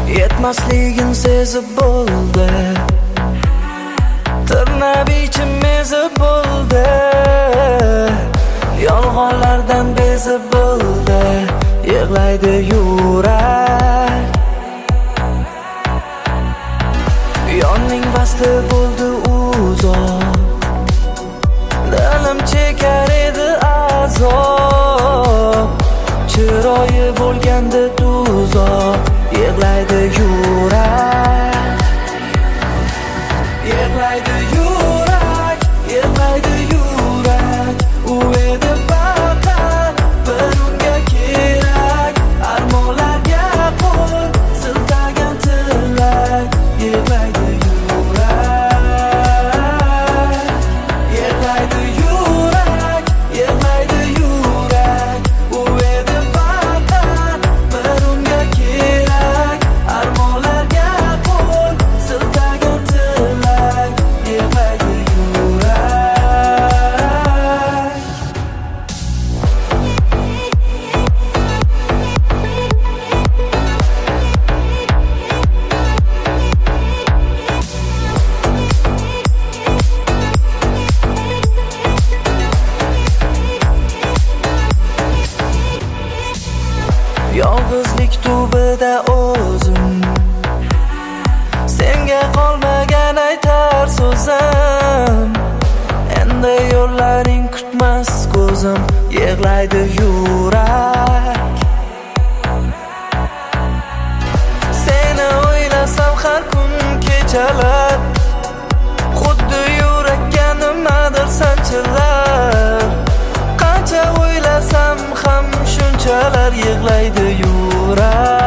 Yetmasligin sezib bo'ldi, tirnab ichim ezib bo'ldi, yolg'onlardan bezib bo'ldi, yig'laydi yurak. Yonning basti bo'ldi uzoq, dilim chekar edi azob, chiroyi bo'lganda tuzoq, yig'laydi yurak. Yig'laydi yurak, yig'laydi yurak, u edi faqat bir unga kerak, armonlarga qo'l siltagan tilak. Yig'laydi yurak, yig'laydi yurak, yig'laydi yurak, u edi faqat bir unga kerak, armonlarga qo'l siltagan tilak. Yig'laydi yurak. Yolg'izlik tubida o'zim, senga qolmagan aytar so'zim, endi yo'llaring kutmas ko'zim, yig'laydi yurak. Seni o'ylasam har kun kechalar, xuddi yurakka nimadir sanchilar, qancha o'ylasam ham shunchalar, yig'laydi yurak.